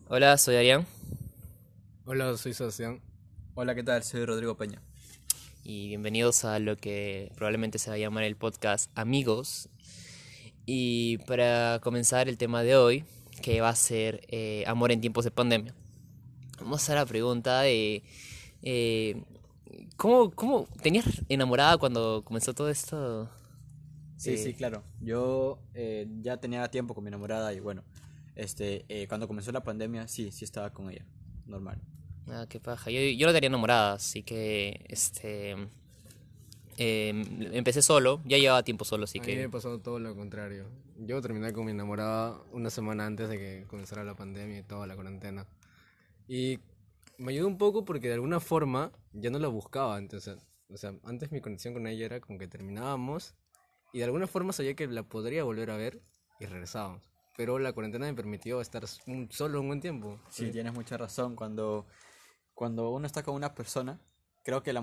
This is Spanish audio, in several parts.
Hola, soy Arián Hola, soy Sebastián. Hola, ¿qué tal? Soy Rodrigo Peña. y bienvenidos a lo que probablemente se va a llamar el podcast Amigos. Y para comenzar el tema de hoy, que va a ser amor en tiempos de pandemia, vamos a la pregunta de eh, ¿cómo tenías enamorada cuando comenzó todo esto? Sí, sí, Eh, claro. Yo ya tenía tiempo con mi enamorada y bueno, cuando comenzó la pandemia, sí estaba con ella, normal. Qué paja. Yo no tenía enamorada, así que empecé solo, ya llevaba tiempo solo, así A mí me que pasó todo lo contrario. Yo terminé con mi enamorada una semana antes de que comenzara la pandemia y toda la cuarentena. Y me ayudó un poco porque de alguna forma ya no la buscaba antes. O sea, antes mi conexión con ella era como que terminábamos y de alguna forma sabía que la podría volver a ver y regresábamos. Pero la cuarentena me permitió estar solo un buen tiempo. Sí, tienes mucha razón. Cuando uno está con una persona, creo que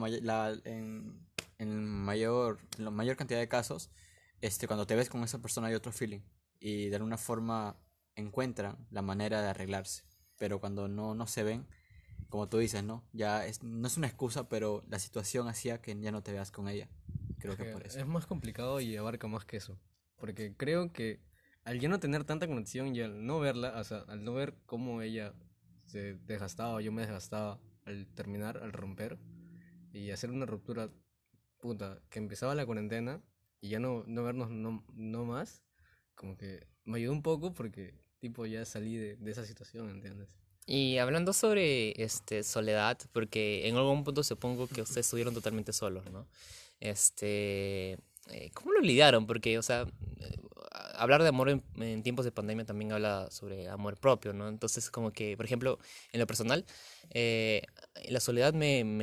en la mayor cantidad de casos, cuando te ves con esa persona hay otro feeling y de alguna forma encuentran la manera de arreglarse. Pero cuando no se ven, como tú dices, ¿no? No es una excusa, pero la situación hacía que ya no te veas con ella. Creo que por eso. Es más complicado y abarca más que eso. Porque creo que al ya no tener tanta conexión y al no verla, o sea, al no ver cómo ella se desgastaba, yo me desgastaba al terminar, al romper y hacer una ruptura, puta, que empezaba la cuarentena y ya no vernos no más, como que me ayudó un poco porque tipo ya salí de esa situación, ¿entiendes? y hablando sobre soledad, porque en algún punto supongo que ustedes estuvieron totalmente solos, ¿no? ¿Cómo lo lidiaron? Porque, o sea, hablar de amor en tiempos de pandemia también habla sobre amor propio, ¿no? Entonces, como que, por ejemplo, en lo personal, eh, la soledad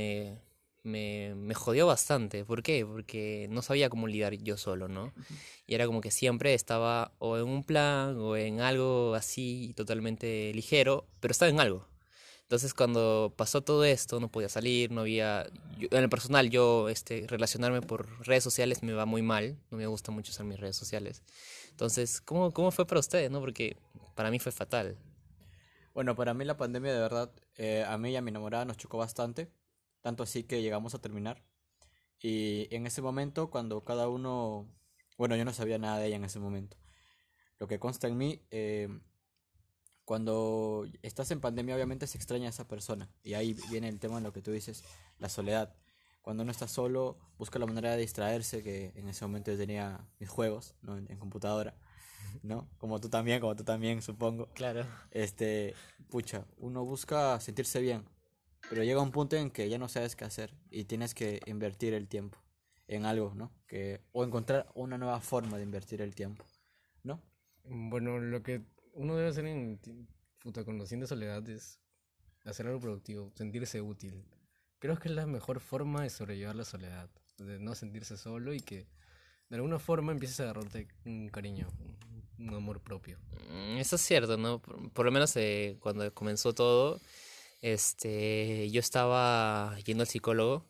me jodió bastante. ¿Por qué? Porque no sabía cómo lidiar yo solo, ¿no? Y era como que siempre estaba o en un plan o en algo así totalmente ligero, pero estaba en algo. Entonces cuando pasó todo esto, no podía salir, no había... en lo personal, relacionarme por redes sociales me va muy mal, no me gusta mucho usar mis redes sociales. Entonces, ¿cómo fue para ustedes, no? Porque para mí fue fatal. Bueno, para mí la pandemia de verdad, a mí y a mi enamorada nos chocó bastante. Tanto así que llegamos a terminar. Y en ese momento, cuando cada uno... Bueno, yo no sabía nada de ella en ese momento. Lo que consta en mí, cuando estás en pandemia obviamente se extraña a esa persona y ahí viene el tema de lo que tú dices, la soledad. Cuando uno está solo, busca la manera de distraerse, que en ese momento yo tenía mis juegos, ¿no? En computadora, ¿no? Como tú también, supongo. Claro. Este, pucha, uno busca sentirse bien, pero llega un punto en que ya no sabes qué hacer y tienes que invertir el tiempo en algo, ¿no? O encontrar una nueva forma de invertir el tiempo, ¿no? Bueno, lo que uno debe hacer puta, con los de soledad es hacer algo productivo, sentirse útil. Creo que es la mejor forma de sobrellevar la soledad, de no sentirse solo y que de alguna forma empieces a agarrarte un cariño, un amor propio. Eso es cierto, ¿no? Por lo menos cuando comenzó todo, yo estaba yendo al psicólogo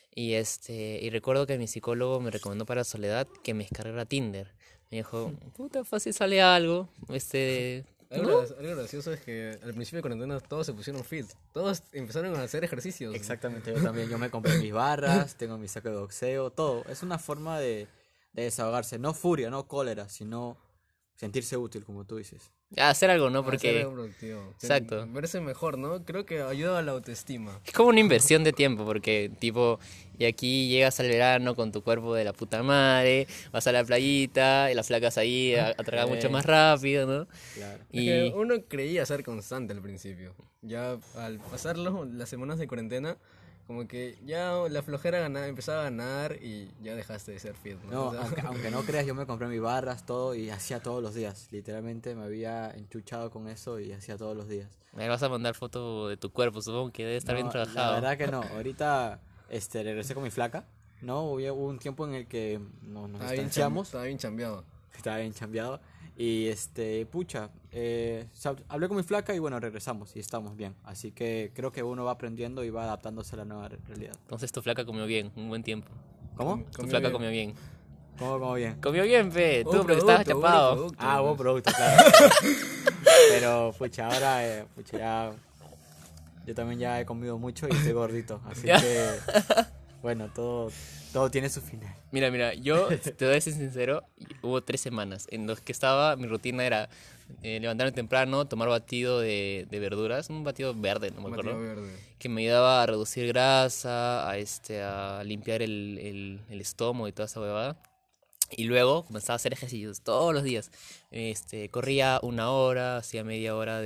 y recuerdo que mi psicólogo me recomendó para soledad que me descargara Tinder. Me dijo, puta, fácil sale algo, ¿no? Algo gracioso es que al principio de cuarentena todos se pusieron fit, todos empezaron a hacer ejercicios. Exactamente, yo también. Yo me compré mis barras, tengo mi saco de boxeo, todo. Es una forma de desahogarse. No furia, no cólera, sino sentirse útil, como tú dices. Hacer algo, ¿no? Hacer Porque, algo productivo, exacto. verse mejor, ¿no? Creo que ayuda a la autoestima. Es como una inversión de tiempo, porque tipo, y aquí llegas al verano con tu cuerpo de la puta madre, vas a la playita, y las flacas ahí atragan mucho más Eh, rápido, ¿no? claro. Es que Y uno creía ser constante al principio. Ya al pasarlo, las semanas de cuarentena, como que ya la flojera empezaba a ganar y ya dejaste de ser fit, ¿no? No, O sea, aunque no creas, yo me compré mis barras, todo, y hacía todos los días. Literalmente me había enchuchado con eso y hacía todos los días. me vas a mandar foto de tu cuerpo, supongo que debe estar bien No, la trabajado. verdad que no. Ahorita, regresé con mi flaca. No, hubo un tiempo en el que nos distanciamos. estaba bien chambeado. Estaba bien chambeado. Y pucha, hablé con mi flaca y bueno, regresamos y estamos bien. Así que creo que uno va aprendiendo y va adaptándose a la nueva realidad. Entonces tu flaca comió bien, un buen tiempo. ¿Cómo? Tu Comió flaca bien. comió bien. ¿Cómo bien? Comió bien, fe, Hubo tú porque estabas producto, hubo chapado. producto. Ah, hubo Pues. producto, claro, claro. Pero, pucha, ahora, pucha, ya... Yo también ya he comido mucho y estoy gordito. Así Ya. que, bueno, todo tiene su final. Mira, yo te voy a ser sincero, hubo 3 semanas en los que mi rutina era levantarme temprano, tomar batido de verduras, un batido verde, no me Batido acuerdo, verde. que me ayudaba a reducir grasa, a limpiar el estómago y toda esa huevada. Y luego comenzaba a hacer ejercicios todos los días. Corría 1 hora, hacía media hora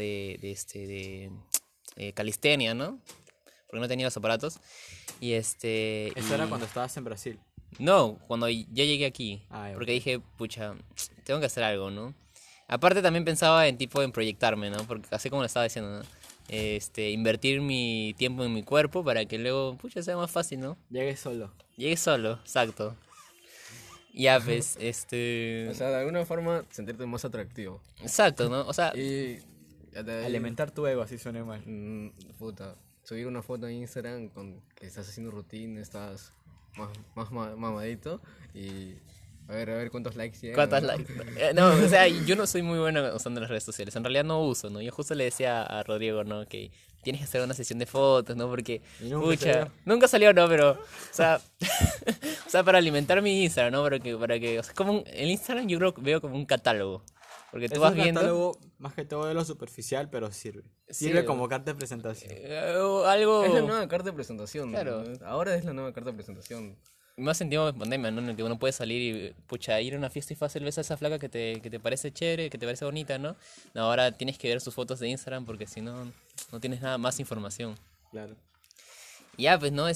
de calistenia, ¿no? Porque no tenía los aparatos. Eso era cuando estabas en Brasil. No, cuando ya llegué aquí. Ah, ya, Porque ok. dije, pucha, tengo que hacer algo, ¿no? Aparte también pensaba en proyectarme, ¿no? Porque así como lo estaba diciendo, ¿no? Invertir mi tiempo en mi cuerpo para que luego, pucha, sea más fácil, ¿no? Llegué solo. Llegué solo, exacto. Ya, pues, O sea, de alguna forma sentirte más atractivo. exacto, ¿no? O sea, Y ya de ahí, Alimentar tu ego, así suene mal. puta, subir una foto en Instagram con que estás haciendo rutina, estás mamadito y a ver cuántos likes llegan. ¿cuántos ¿no? likes? No, o sea, yo no soy muy bueno usando las redes sociales. En realidad no uso, ¿no? Yo justo le decía a Rodrigo, ¿no? Que tienes que hacer una sesión de fotos, ¿no? Porque, Y nunca pucha, salió. nunca salió, ¿no? Pero, o sea, o sea, para alimentar mi Instagram, ¿no? Para que, o sea, el Instagram yo creo que veo como un catálogo. Porque tú Es vas un viendo catálogo más que todo de lo superficial, pero sirve. Sí, Sirve como carta de presentación. Algo Es la nueva carta de presentación. Claro. ¿no? Ahora es la nueva carta de presentación. más en tiempo de pandemia, ¿no? En el que uno puede salir y, pucha, ir a una fiesta y fácil ves a esa flaca que te parece chévere, que te parece bonita, ¿no? No, ahora tienes que ver sus fotos de Instagram porque si no, no tienes nada más información. Claro. Ya, pues, ¿no?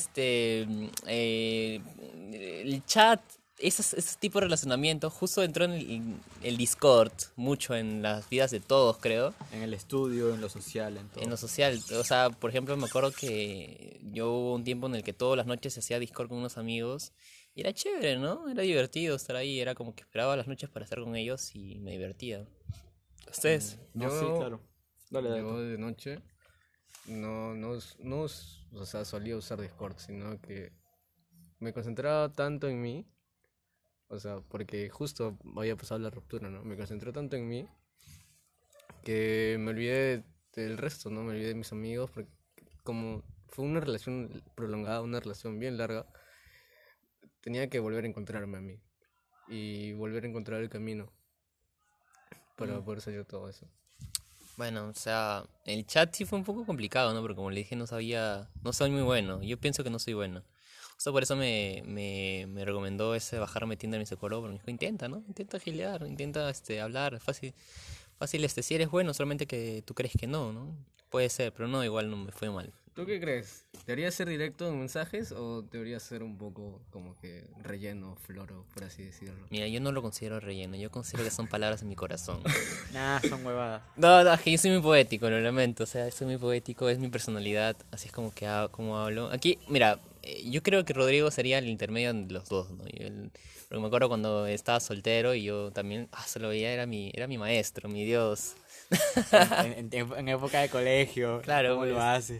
El chat, ese tipo de relacionamiento, justo entró en el Discord, mucho en las vidas de todos, creo. En el estudio, en lo social, en todo. En lo social, o sea, por ejemplo, me acuerdo que yo hubo un tiempo en el que todas las noches se hacía Discord con unos amigos y era chévere, ¿no? Era divertido estar ahí, era como que esperaba las noches para estar con ellos y me divertía. ¿Ustedes? No, sí, claro. Dale, dale. Yo de noche no, o sea, solía usar Discord, sino que me concentraba tanto en mí, o sea, porque justo había pasado la ruptura, ¿no? Me concentré tanto en mí que me olvidé del resto, ¿no? Me olvidé de mis amigos, porque como fue una relación prolongada, una relación bien larga, tenía que volver a encontrarme a mí y volver a encontrar el camino para poder salir de todo eso. Bueno, o sea, el chat sí fue un poco complicado, ¿no? Porque como le dije, no soy muy bueno. Yo pienso que no soy bueno. O sea, por eso me recomendó bajarme Tinder mi psicólogo, pero me dijo, intenta, ¿no? Intenta gilear, intenta hablar, fácil, si eres bueno, solamente que tú crees que no, ¿no? Puede ser, pero no, igual no me fue mal. ¿Tú qué crees? ¿Debería ser directo en mensajes o debería ser un poco como que relleno, floro, por así decirlo? Mira, yo no lo considero relleno, yo considero que son palabras en mi corazón. Nah, son huevadas. No, es que yo soy muy poético, lo lamento, o sea, soy muy poético, es mi personalidad, así es como que como hablo. Aquí, mira, yo creo que Rodrigo sería el intermedio de los dos, ¿no? Porque me acuerdo cuando estaba soltero y yo también, se lo veía, era mi maestro, mi Dios. En época de colegio. Claro, ¿Cómo lo pues. haces?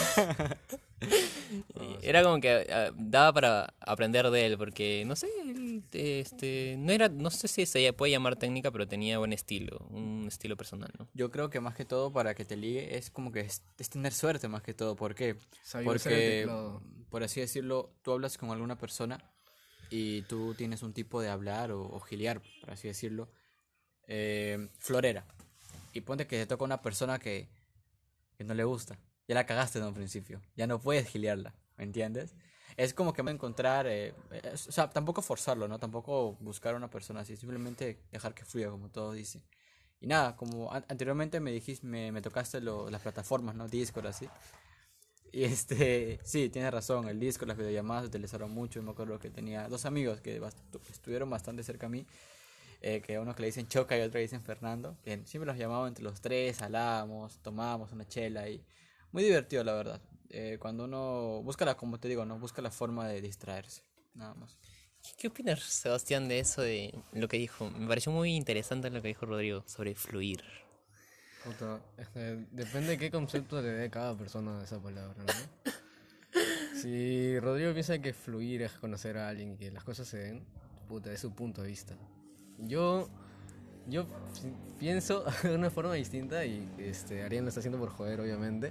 Y era como que daba para aprender de él, porque no sé, no sé si se puede llamar técnica, pero tenía buen estilo, un estilo personal, ¿no? Yo creo que más que todo para que te ligue es como que es tener suerte más que todo. ¿Por qué? Sabía usar el Porque, teclado. por así decirlo, tú hablas con alguna persona y tú tienes un tipo de hablar o gilear, por así decirlo, florera. Y ponte que te toca una persona que no le gusta. Ya la cagaste en un principio. Ya no puedes gilearla, ¿me entiendes? Es como que encontrar, o sea, tampoco forzarlo, ¿no? Tampoco buscar a una persona así, simplemente dejar que fluya, como todos dicen. Y nada, como anteriormente me dijiste, me tocaste las plataformas, ¿no? Discord, así. Y sí, tienes razón, el Discord, las videollamadas se utilizaron mucho. Me acuerdo que tenía dos amigos que estuvieron bastante cerca a mí, que a uno que le dicen Choca y a otro le dicen Fernando, que siempre los llamaban entre los tres, hablábamos, tomábamos una chela y muy divertido la verdad. Cuando uno como te digo, no busca la forma de distraerse, nada más. ¿Qué opinas, Sebastián, de eso de lo que dijo? Me pareció muy interesante lo que dijo Rodrigo sobre fluir. Puta, depende de qué concepto le dé cada persona a esa palabra, ¿no? Si Rodrigo piensa que fluir es conocer a alguien y que las cosas se den, puta, es su punto de vista. Yo Yo pienso de una forma distinta y Ariel lo está haciendo por joder, obviamente.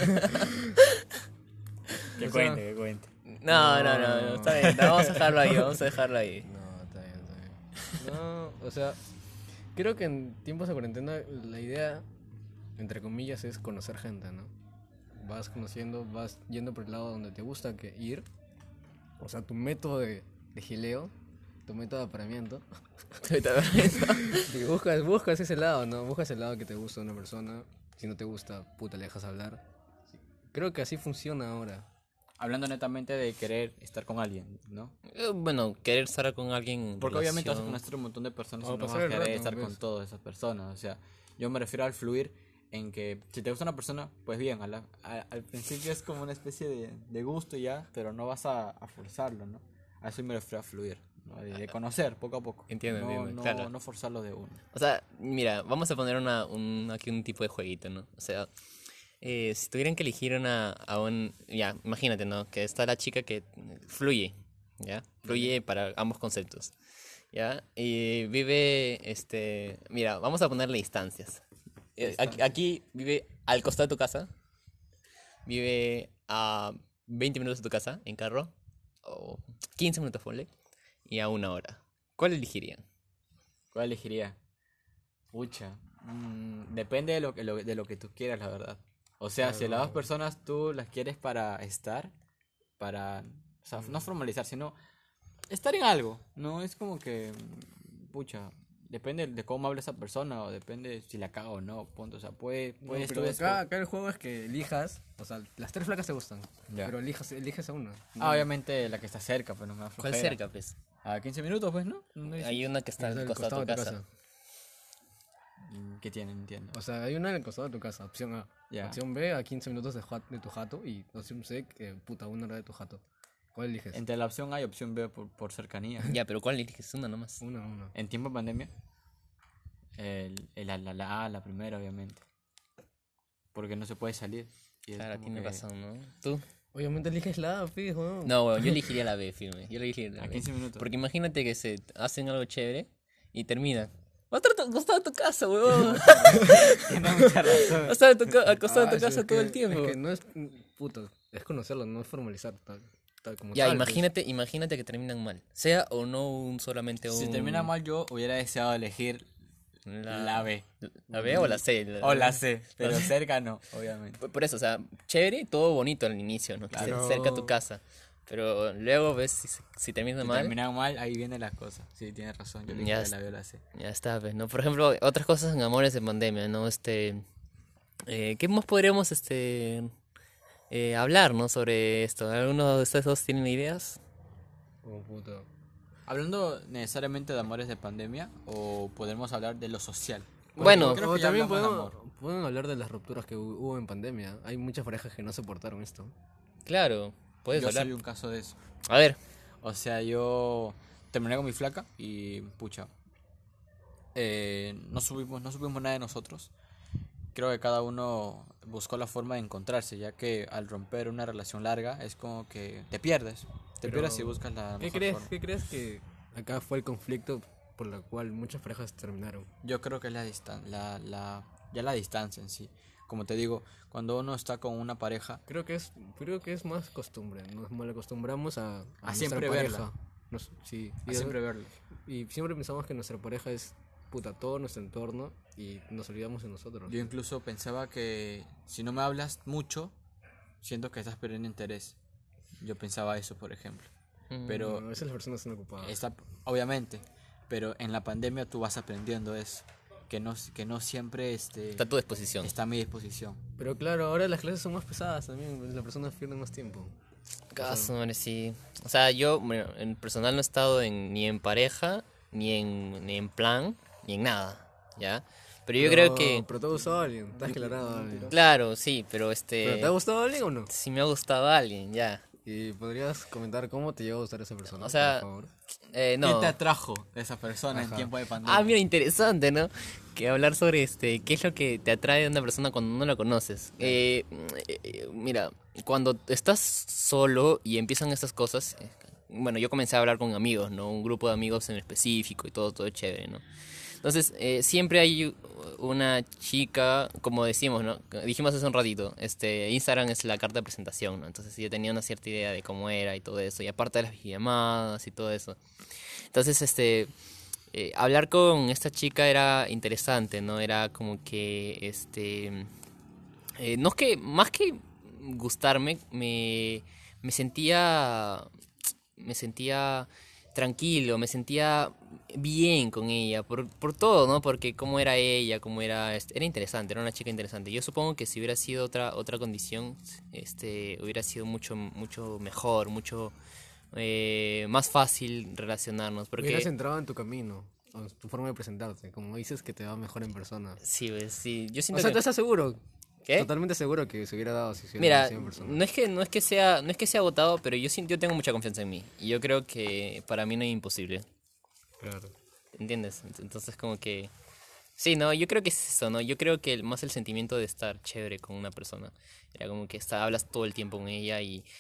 Que O sea, cuente, que cuente. No, está bien, vamos a dejarlo ahí, vamos a dejarlo ahí. No, está bien, está bien. No, o sea, creo que en tiempos de cuarentena la idea, entre comillas, es conocer gente, ¿no? Vas conociendo, vas yendo por el lado donde te gusta ir. O sea, tu método de gileo, tu método de apareamiento. Y buscas ese lado, ¿no? Buscas el lado que te gusta de una persona. Si no te gusta, puta, le dejas hablar. Creo que así funciona ahora. Hablando netamente de querer estar con alguien, ¿no? Bueno, querer estar con alguien en Porque obviamente vas a relación- conocer un montón de personas O y no vas pasar a el querer rato, estar pues. con todas esas personas. O sea, yo me refiero al fluir en que si te gusta una persona, pues bien, al principio es como una especie de gusto ya, pero no vas a forzarlo, ¿no? A eso me refiero a fluir, ¿no? De conocer poco a poco. Entiendo, no, entiendo, no, claro. no forzarlo de uno. O sea, mira, vamos a poner aquí un tipo de jueguito, ¿no? O sea, si tuvieran que elegir ya, imagínate, ¿no? Que está la chica que fluye, ¿ya? Fluye para ambos conceptos, ¿ya? Y vive, mira, vamos a ponerle distancias. Aquí vive al costado de tu casa, vive a 20 minutos de tu casa en carro, o 15 minutos, ponle, y a 1 hora. ¿Cuál elegirían? ¿Cuál elegiría? Pucha, depende de lo que tú quieras, la verdad. O sea, si las dos personas tú las quieres para estar, o sea, no formalizar, sino estar en algo, ¿no? Es como que, pucha, depende de cómo hable esa persona o depende si la cago o no, punto. O sea, puedes No, pero tú acá el juego es que elijas, o sea, las tres flacas te gustan, Ya. pero eliges a una. obviamente la que está cerca, pues no me da ¿Cuál flojera. cerca, pues? A 15 minutos, pues, ¿no? Hay una que está al costado de tu casa. ¿Qué tienen? Entiendo. O sea, hay una en el costado de tu casa, opción A. Ya. Opción B, a 15 minutos de tu jato. Y opción C, que puta, 1 hora de tu jato. ¿Cuál eliges? Entre la opción A y opción B por cercanía. Ya, pero ¿cuál eliges? Una nomás. Una. En tiempo de pandemia, la A, la primera, obviamente. Porque no se puede salir. Y es Claro, como tiene que razón, ¿no? ¿Tú? Obviamente eliges la A, fijo. No, weón, yo elegiría la B, firme. Yo elegiría la A B. 15 minutos. Porque imagínate que se hacen algo chévere y terminan. Va a estar al costado de tu casa, weón. Tiene mucha razón. Va a estar al costado de tu sí, casa es todo que- el tiempo. Es que no es, puta, es conocerlo, no es formalizar tal como Ya, tal. pues. imagínate que terminan mal. Sea o no solamente un... Si termina mal, yo hubiera deseado elegir la B. ¿La B o la C? O la C, pero cerca no, obviamente. Por eso, o sea, chévere y todo bonito al inicio, ¿no? Que esté Claro. cerca a tu casa. Pero luego ves si termina Si mal. terminan mal, ahí vienen las cosas. Sí, tienes razón. Yo Ya elegiría la B o la C. Ya está, pues, ¿no? Por ejemplo, otras cosas en amores de pandemia, ¿no? ¿Qué más podríamos, hablar, ¿no? Sobre esto. ¿Alguno de ustedes dos tienen ideas? Oh, puta. Hablando necesariamente de amores de pandemia, o podemos hablar de lo social. Bueno, creo O que ya también hablamos de pueden hablar de las rupturas que hubo en pandemia. Hay muchas parejas que no soportaron esto. Claro, puedes Yo hablar. soy un caso de eso. A ver, O sea, yo terminé con mi flaca y pucha, no subimos nada de nosotros. Creo que cada uno buscó la forma de encontrarse, ya que al romper una relación larga es como que te pierdes. Te Pero, pierdes si buscas la ¿Qué mejor crees? forma. ¿Qué crees que acá fue el conflicto por el cual muchas parejas terminaron? Yo creo que es ya la distancia en sí. Como te digo, cuando uno está con una pareja, Creo que es más costumbre. Nos mal acostumbramos a A nuestra siempre pareja. verla. Sí. a siempre verlo. Y siempre pensamos que nuestra pareja es puta todo nuestro entorno y nos olvidamos de nosotros. Yo incluso pensaba que si no me hablas mucho, siento que estás perdiendo interés. Yo pensaba eso, por ejemplo. Pero a veces las personas están ocupadas. obviamente, pero en la pandemia tú vas aprendiendo eso, que no siempre está a tu disposición. está a mi disposición. Pero claro, ahora las clases son más pesadas también. Las personas pierden más tiempo. Caso, madre, sí. O sea, yo, bueno, en personal no he estado ni en pareja, ni en plan, ni en nada, ¿ya? Pero yo creo que, Pero te ha gustado alguien. Te has aclarado a alguien. claro, sí, pero ¿Pero te ha gustado alguien o no? si me ha gustado alguien, ya. ¿Y podrías comentar cómo te llegó a gustar esa persona? O sea, por favor? No. ¿Qué te atrajo de esa persona en Ajá. tiempo de pandemia? Ah, mira, interesante, ¿no? Que hablar sobre qué es lo que te atrae de una persona cuando no la conoces. Mira, cuando estás solo y empiezan estas cosas, bueno, yo comencé a hablar con amigos, ¿no? Un grupo de amigos en específico y todo chévere, ¿no? Entonces, siempre hay una chica, como decimos, ¿no? Dijimos hace un ratito, Instagram es la carta de presentación, ¿no? Entonces yo tenía una cierta idea de cómo era y todo eso, y aparte de las llamadas y todo eso. Entonces, hablar con esta chica era interesante, ¿no? Era como que, no es que, más que gustarme, me sentía tranquilo, me sentía bien con ella, por todo, ¿no? Porque cómo era ella, cómo era, era interesante, era una chica interesante. Yo supongo que si hubiera sido otra condición, hubiera sido mucho mejor, mucho más fácil relacionarnos, Hubieras porque entrado en tu camino, en tu forma de presentarte, como dices que te va mejor en persona. sí, pues, sí, yo O siento sea, ¿tú que, estás seguro? ¿qué? Totalmente seguro que se hubiera dado si se hubiera Mira, conocido en persona. no es que sea agotado, pero yo tengo mucha confianza en mí y yo creo que para mí no es imposible. Claro. ¿Entiendes? Entonces como que... Sí, no, yo creo que es eso, ¿no? Yo creo que más el sentimiento de estar chévere con una persona. Era como que hablas todo el tiempo con ella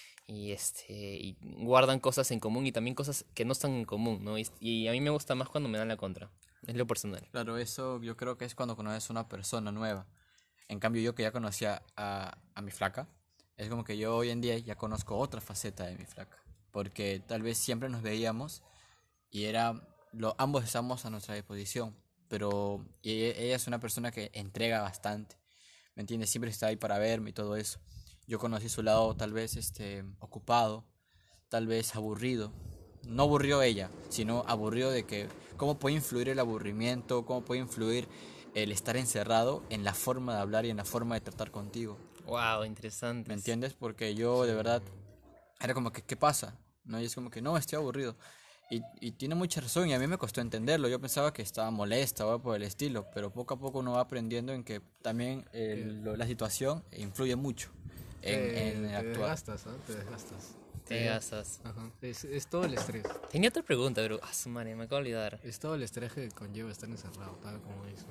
y guardan cosas en común y también cosas que no están en común, ¿no? Y a mí me gusta más cuando me dan la contra. Es lo personal. Claro, eso yo creo que es cuando conoces a una persona nueva. En cambio, yo que ya conocía a mi flaca, es como que yo hoy en día ya conozco otra faceta de mi flaca. Porque tal vez siempre nos veíamos y ambos estamos a nuestra disposición. Pero ella es una persona que entrega bastante. ¿Me entiendes? Siempre está ahí para verme y todo eso. Yo conocí su lado tal vez ocupado, tal vez aburrido. No aburrió ella, sino aburrido de que cómo puede influir el aburrimiento, cómo puede influir el estar encerrado en la forma de hablar y en la forma de tratar contigo. Wow, ¿Me interesante. entiendes? Porque yo de verdad era como que, ¿qué pasa? ¿No? Y es como que, no, estoy aburrido. Y tiene mucha razón y a mí me costó entenderlo. Yo pensaba que estaba molesta o algo por el estilo, pero poco a poco uno va aprendiendo en que también la situación influye mucho en el Te actuar. desgastas, ¿ah? Te desgastas. Te gastas. Ajá. Es todo el estrés. Tenía otra pregunta, pero... Ah, su madre, me acabo de olvidar. Es todo el estrés que conlleva estar encerrado, tal como dices.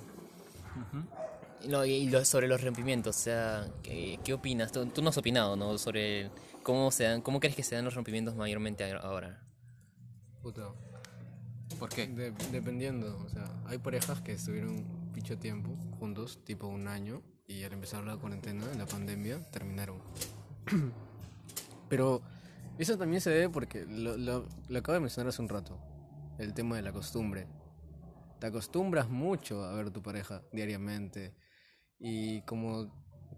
No, sobre los rompimientos, o sea, ¿qué opinas? Tú no has opinado, ¿no? Sobre cómo crees que se dan los rompimientos mayormente ahora. Puta. ¿Por qué? Dependiendo, o sea, hay parejas que estuvieron mucho tiempo juntos, tipo un año, y al empezar la cuarentena, en la pandemia, terminaron. Pero eso también se debe porque lo acabo de mencionar hace un rato, el tema de la costumbre. Te acostumbras mucho a ver a tu pareja diariamente y como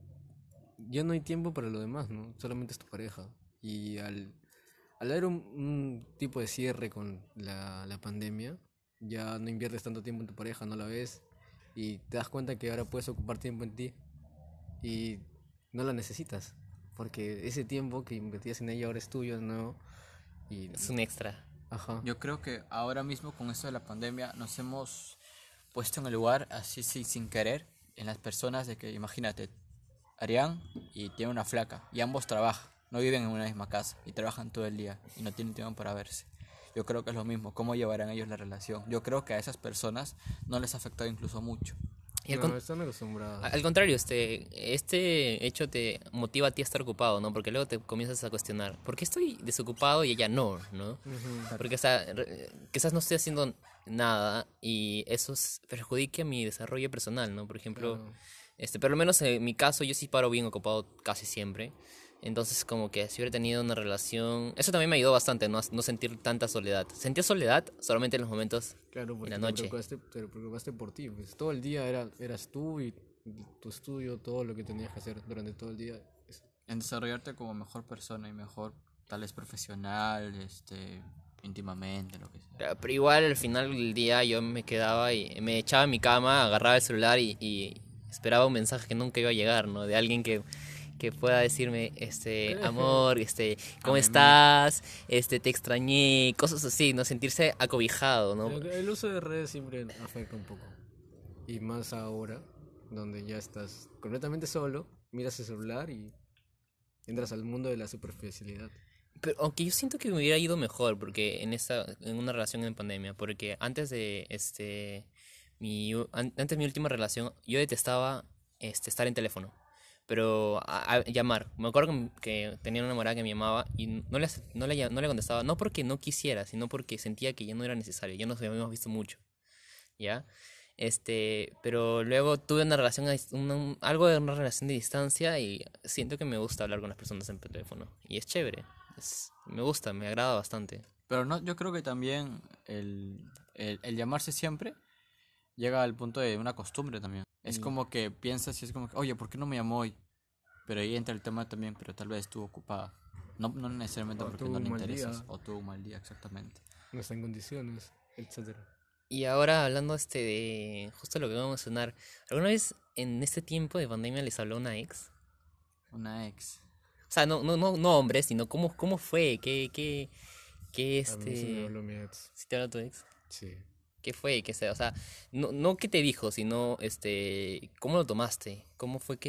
ya no hay tiempo para lo demás, ¿no? Solamente es tu pareja. Y al haber un tipo de cierre con la pandemia, ya no inviertes tanto tiempo en tu pareja, no la ves y te das cuenta que ahora puedes ocupar tiempo en ti y no la necesitas. Porque ese tiempo que invertías en ella ahora es tuyo, ¿no? Y, Es un extra. ajá. Yo creo que ahora mismo con esto de la pandemia nos hemos puesto en el lugar así sin querer en las personas de que imagínate, Arián y tiene una flaca y ambos trabajan, no viven en una misma casa y trabajan todo el día y no tienen tiempo para verse. Yo creo que es lo mismo, ¿cómo llevarán ellos la relación? Yo creo que a esas personas no les ha afectado incluso mucho. Y No, están acostumbrados. al contrario, este hecho te motiva a ti a estar ocupado, ¿no? Porque luego te comienzas a cuestionar, ¿por qué estoy desocupado y ella no, ¿no? Ujú. Porque, o sea, quizás no estoy haciendo nada y eso perjudique mi desarrollo personal, ¿no? Por ejemplo, Claro. pero al menos en mi caso yo sí paro bien ocupado casi siempre. Entonces, como que si hubiera tenido una relación... Eso también me ayudó bastante, ¿no? A no sentir tanta soledad. Sentía soledad solamente en los momentos Claro, en porque la noche. te preocupaste por ti. Pues todo el día eras tú y tu estudio, todo lo que tenías que hacer durante todo el día. En desarrollarte como mejor persona y mejor tal vez profesional, íntimamente, lo que sea. Pero igual al final del día yo me quedaba y me echaba en mi cama, agarraba el celular y esperaba un mensaje que nunca iba a llegar, ¿no? De alguien que pueda decirme, amor, ¿cómo Amén. estás? Te extrañé, cosas así, ¿no? Sentirse acobijado, ¿no? El uso de redes siempre afecta un poco. Y más ahora, donde ya estás completamente solo, miras el celular y entras al mundo de la superficialidad. Pero aunque yo siento que me hubiera ido mejor porque en una relación en pandemia, porque antes de antes de mi última relación, yo detestaba estar en teléfono. Pero a llamar, me acuerdo que tenía una enamorada que me llamaba y no le contestaba, no porque no quisiera, sino porque sentía que ya no era necesario, ya nos habíamos visto mucho, ¿ya? Pero luego tuve una relación, algo de una relación de distancia y siento que me gusta hablar con las personas en teléfono. Y es chévere, me gusta, me agrada bastante. Pero no, yo creo que también el llamarse siempre llega al punto de una costumbre también. Es como que piensas y es como que, oye, ¿por qué no me llamó hoy? Pero ahí entra el tema también, pero tal vez estuvo ocupada. No, no necesariamente O porque tuvo no un le mal interesas. día. O tuvo un mal día, exactamente. No está en condiciones, etcétera. Y ahora hablando de justo lo que vamos a mencionar, ¿alguna vez en este tiempo de pandemia les habló una ex? Una ex. O sea, no hombre, sino cómo fue, qué A mí sí me habló mi ex. si te habló tu ex, Sí. qué fue, qué sea, o sea, no qué te dijo, sino cómo lo tomaste, cómo fue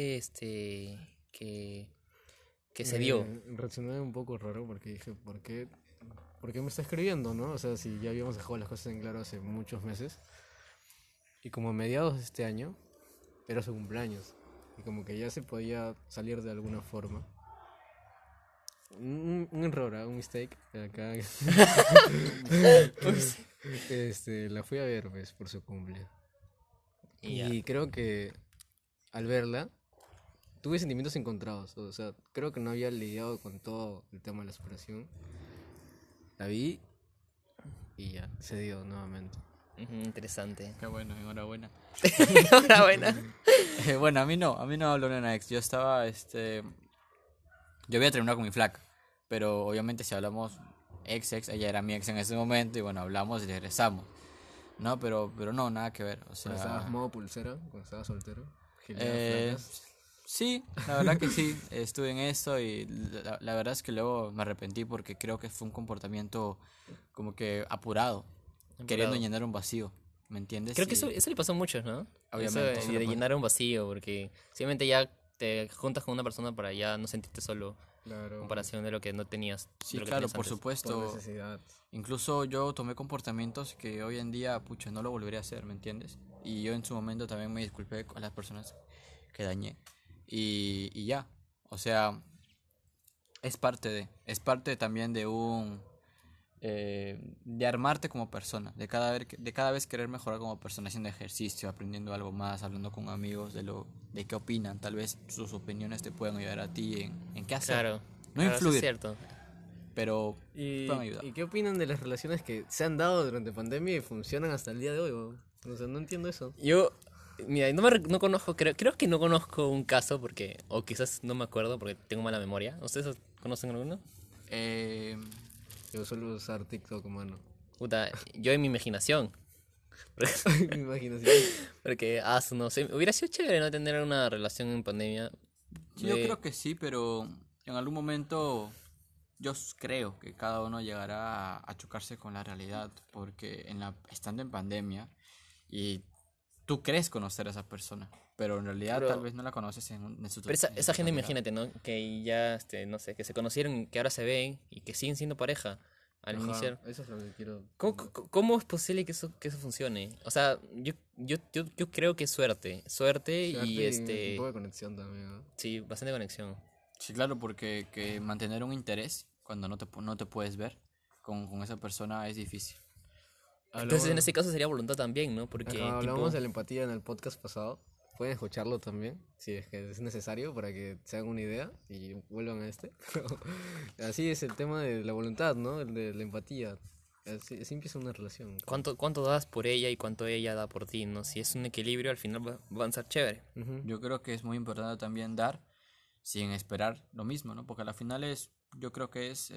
que se dio. Reaccioné un poco raro porque dije, ¿por qué me está escribiendo, no? O sea, si ya habíamos dejado las cosas en claro hace muchos meses. Y como a mediados de este año, era su cumpleaños. Y como que ya se podía salir de alguna forma. Un error, un mistake. Acá. La fui a ver, pues, por su cumple. Y ya. Y creo que al verla, tuve sentimientos encontrados. O sea, creo que no había lidiado con todo el tema de la separación. La vi y ya, se dio nuevamente. Ujú, interesante. Qué bueno, enhorabuena. Enhorabuena. Bueno, a mí no habló una ex. Yo estaba, yo había terminado con mi flaca. Pero obviamente si hablamos ex, ella era mi ex en ese momento. Y bueno, hablamos y regresamos. No, pero no, nada que ver. O sea, Cuando estabas modo pulsera, cuando estabas soltero. Eh, sí, la verdad que sí, estuve en eso y la verdad es que luego me arrepentí porque creo que fue un comportamiento como que apurado, queriendo llenar un vacío, ¿me entiendes? Creo que Y eso le pasó a muchos, ¿no? obviamente, Eso eso de le pasa. llenar un vacío, porque simplemente ya te juntas con una persona para ya no sentirte solo, Claro. en comparación de lo que no tenías. Sí, de lo que claro, tenías por antes. Por supuesto. necesidad. Incluso yo tomé comportamientos que hoy en día, pucha, no lo volvería a hacer, ¿me entiendes? Y yo en su momento también me disculpé con las personas que dañé. Y ya, o sea, es parte también de de armarte como persona, de cada vez querer mejorar como persona, haciendo ejercicio, aprendiendo algo más, hablando con amigos de qué opinan, tal vez sus opiniones te puedan ayudar a ti en qué hacer. Claro, No claro, eso es influir, cierto. pero ¿Y, pueden ayudar. ¿Y qué opinan de las relaciones que se han dado durante pandemia y funcionan hasta el día de hoy? Weón? O sea, no entiendo eso. Yo, mira, no conozco, creo que no conozco un caso porque, o quizás no me acuerdo porque tengo mala memoria. ¿Ustedes conocen alguno? Eh, Yo suelo usar TikTok, mano. Puta, yo en mi imaginación. Mi imaginación. Porque, no sé, hubiera sido chévere no tener una relación en pandemia. Sí, yo creo que sí, pero en algún momento creo que cada uno llegará a chocarse con la realidad, porque estando en pandemia y tú crees conocer a esa persona, pero en realidad Pero- tal vez no la conoces en su Pero esa en su gente, totalidad. imagínate, ¿no? Que ya, no sé, que se conocieron, que ahora se ven y que siguen siendo pareja al Ajá, iniciar. eso es lo que quiero. ¿Cómo es posible que eso funcione? O sea, yo creo que es suerte. Suerte y Un poco de conexión también, ¿no? sí, bastante conexión. Sí, claro, porque que mantener un interés cuando no te puedes ver con esa persona es difícil. Entonces en ese caso sería voluntad también, ¿no? Porque Ajá, tipo, hablamos de la empatía en el podcast pasado. Pueden escucharlo también, si es que es necesario, para que se hagan una idea y vuelvan a este. Así es el tema de la voluntad, ¿no? El de la empatía. Así empieza una relación. ¿cuánto das por ella y cuánto ella da por ti, ¿no? Si es un equilibrio, al final va a ser chévere. Ujú. Yo creo que es muy importante también dar sin esperar lo mismo, ¿no? Porque al final yo creo que es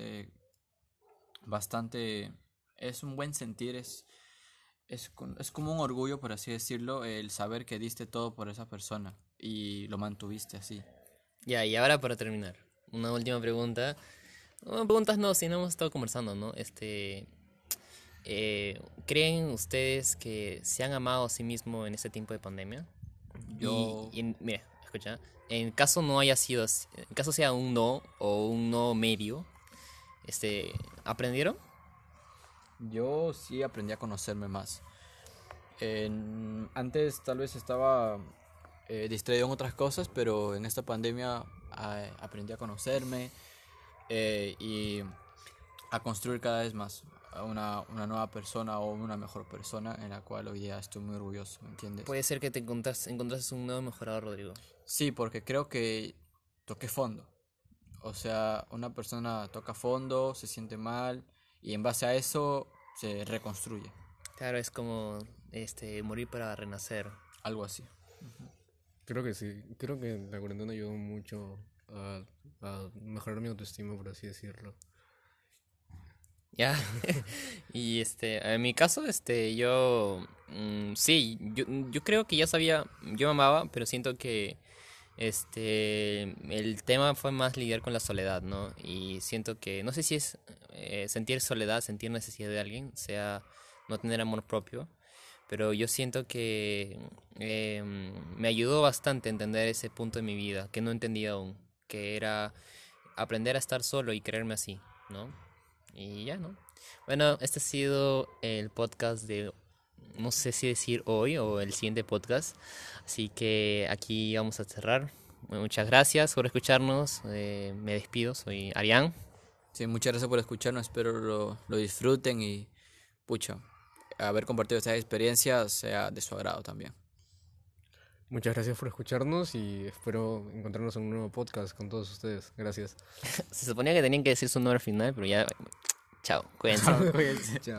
bastante, es un buen sentir, es como un orgullo, por así decirlo, el saber que diste todo por esa persona y lo mantuviste así. Ya, y ahora para terminar, una última pregunta. No, preguntas no, si no hemos estado conversando, ¿no? ¿Creen ustedes que se han amado a sí mismos en este tiempo de pandemia? Yo, Mira, escucha, en caso no haya sido así, en caso sea un no o un no medio, ¿aprendieron? yo sí aprendí a conocerme más. Antes tal vez estaba distraído en otras cosas, pero en esta pandemia aprendí a conocerme y a construir cada vez más. a una nueva persona o una mejor persona en la cual hoy día estoy muy orgulloso, ¿me entiendes? Puede ser que te encontrases un nuevo mejorador, Rodrigo. Sí, porque creo que toqué fondo. O sea, una persona toca fondo, se siente mal y en base a eso se reconstruye. Claro, es como morir para renacer. Algo así. Creo que sí. Creo que la cuarentena ayudó mucho a mejorar mi autoestima, por así decirlo. Ya. Y en mi caso, yo sí, yo creo que ya sabía, yo me amaba, pero siento que el tema fue más lidiar con la soledad, ¿no? Y siento que, no sé si es sentir soledad, sentir necesidad de alguien, sea no tener amor propio, pero yo siento que me ayudó bastante a entender ese punto de mi vida que no entendía aún, que era aprender a estar solo y creerme así, ¿no? Y ya, ¿no? Bueno, este ha sido el podcast de, no sé si decir hoy o el siguiente podcast. Así que aquí vamos a cerrar. Bueno, muchas gracias por escucharnos. Me despido, soy Arián. Sí, muchas gracias por escucharnos, espero lo disfruten y, pucha, haber compartido estas experiencias sea de su agrado también. Muchas gracias por escucharnos y espero encontrarnos en un nuevo podcast con todos ustedes. Gracias. Se suponía que tenían que decir su nombre final, pero ya. Chao, cuídense. Chao.